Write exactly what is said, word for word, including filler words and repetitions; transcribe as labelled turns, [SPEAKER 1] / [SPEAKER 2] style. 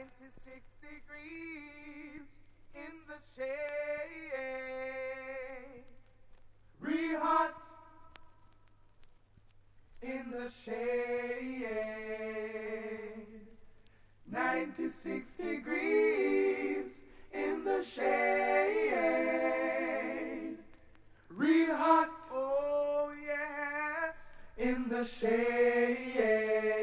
[SPEAKER 1] ninety-six degrees in the shade. Real hot in the shade. ninety-six degrees in the shade. Real hot, oh yes, in the shade.